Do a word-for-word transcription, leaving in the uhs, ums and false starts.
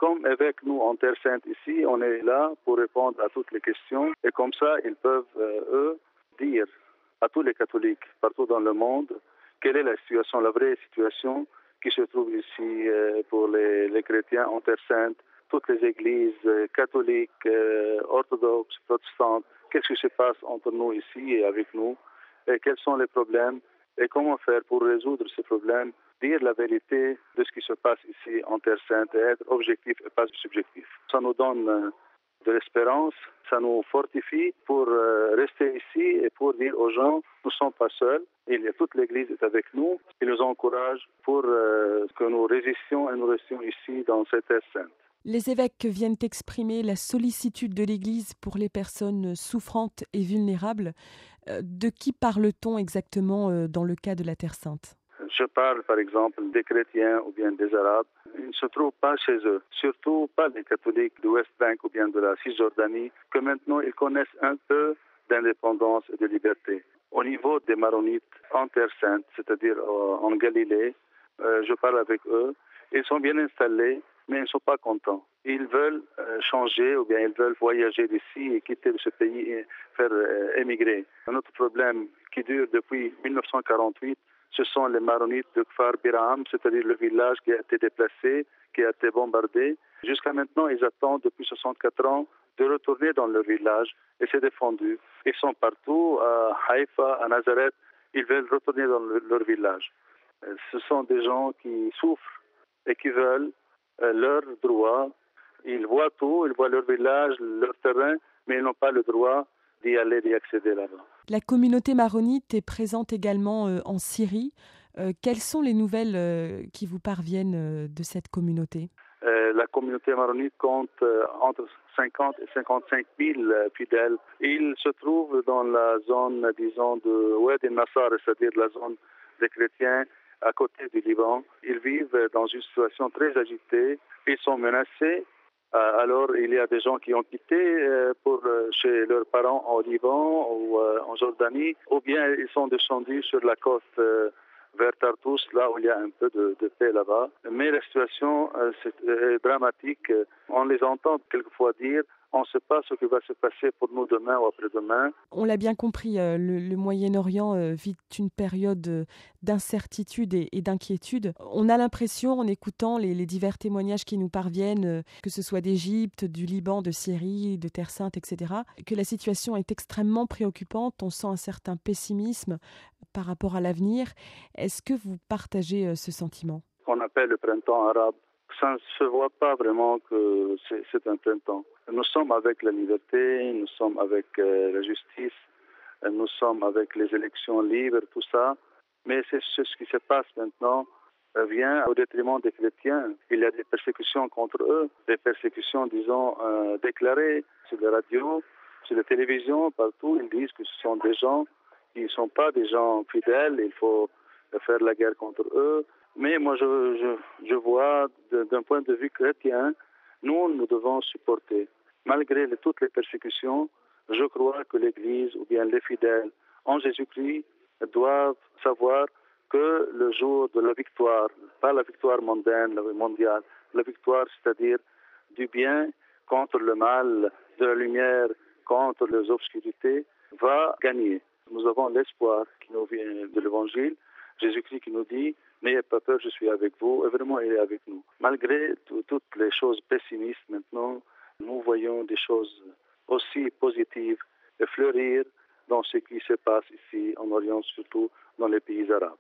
comme évêque, nous, en Terre Sainte ici, on est là pour répondre à toutes les questions. Et comme ça, ils peuvent, euh, eux, dire à tous les catholiques partout dans le monde quelle est la situation, la vraie situation qui se trouve ici euh, pour les, les chrétiens en Terre Sainte, toutes les églises euh, catholiques, euh, orthodoxes, protestantes. Qu'est-ce qui se passe entre nous ici et avec nous? Et quels sont les problèmes? Et comment faire pour résoudre ces problèmes? Dire la vérité de ce qui se passe ici en Terre Sainte et être objectif et pas subjectif. Ça nous donne euh, de l'espérance, ça nous fortifie pour euh, rester ici et pour dire aux gens, nous ne sommes pas seuls, il y a toute l'Église est avec nous, il nous encourage pour euh, que nous résistions et nous restions ici dans cette Terre Sainte. Les évêques viennent exprimer la sollicitude de l'Église pour les personnes souffrantes et vulnérables. De qui parle-t-on exactement dans le cas de la Terre Sainte? Je parle par exemple des chrétiens ou bien des Arabes. Ils ne se trouvent pas chez eux, surtout pas les catholiques du West Bank ou bien de la Cisjordanie, que maintenant ils connaissent un peu d'indépendance et de liberté. Au niveau des Maronites en Terre Sainte, c'est-à-dire en Galilée, euh, je parle avec eux, ils sont bien installés, mais ils ne sont pas contents. Ils veulent euh, changer ou bien ils veulent voyager d'ici et quitter ce pays et faire euh, émigrer. Un autre problème qui dure depuis dix-neuf cent quarante-huit, ce sont les Maronites de Kfar Biraham, c'est-à-dire le village qui a été déplacé, qui a été bombardé. Jusqu'à maintenant, ils attendent depuis soixante-quatre ans de retourner dans leur village et c'est défendu. Ils sont partout, à Haïfa, à Nazareth, ils veulent retourner dans le, leur village. Ce sont des gens qui souffrent et qui veulent euh, leurs droits. Ils voient tout, ils voient leur village, leur terrain, mais ils n'ont pas le droit d'y aller, d'y accéder là-bas. La communauté maronite est présente également euh, en Syrie. Euh, quelles sont les nouvelles euh, qui vous parviennent euh, de cette communauté? euh, La communauté maronite compte euh, entre cinquante et cinquante-cinq mille euh, fidèles. Ils se trouvent dans la zone, disons, de Oued el-Nassar, c'est-à-dire la zone des chrétiens à côté du Liban. Ils vivent dans une situation très agitée. Ils sont menacés. Alors, il y a des gens qui ont quitté pour chez leurs parents au Liban ou en Jordanie, ou bien ils sont descendus sur la côte vers Tartous, là où il y a un peu de, de paix là-bas. Mais la situation est dramatique. On les entend quelquefois dire on ne sait pas ce qui va se passer pour nous demain ou après-demain. On l'a bien compris, euh, le, le Moyen-Orient euh, vit une période euh, d'incertitude et, et d'inquiétude. On a l'impression, en écoutant les, les divers témoignages qui nous parviennent, euh, que ce soit d'Égypte, du Liban, de Syrie, de Terre Sainte, et cetera, que la situation est extrêmement préoccupante. On sent un certain pessimisme par rapport à l'avenir. Est-ce que vous partagez euh, ce sentiment? On appelle le printemps arabe. Ça ne se voit pas vraiment que c'est, c'est un printemps. Nous sommes avec la liberté, nous sommes avec euh, la justice, nous sommes avec les élections libres, tout ça. Mais c'est ce qui se passe maintenant euh, vient au détriment des chrétiens. Il y a des persécutions contre eux, des persécutions, disons, euh, déclarées sur les radios, sur la télévision, partout. Ils disent que ce sont des gens qui ne sont pas des gens fidèles, il faut faire la guerre contre eux. Mais moi, je, je, je vois de, d'un point de vue chrétien, nous, nous devons supporter. Malgré les, toutes les persécutions, je crois que l'Église ou bien les fidèles en Jésus-Christ doivent savoir que le jour de la victoire, pas la victoire mondaine, mondiale, la victoire, c'est-à-dire du bien contre le mal, de la lumière contre les obscurités, va gagner. Nous avons l'espoir qui nous vient de l'Évangile, Jésus-Christ qui nous dit « N'ayez pas peur, je suis avec vous », et vraiment il est avec nous. Malgré tout, toutes les choses pessimistes maintenant, nous voyons des choses aussi positives et fleurir dans ce qui se passe ici en Orient, surtout dans les pays arabes.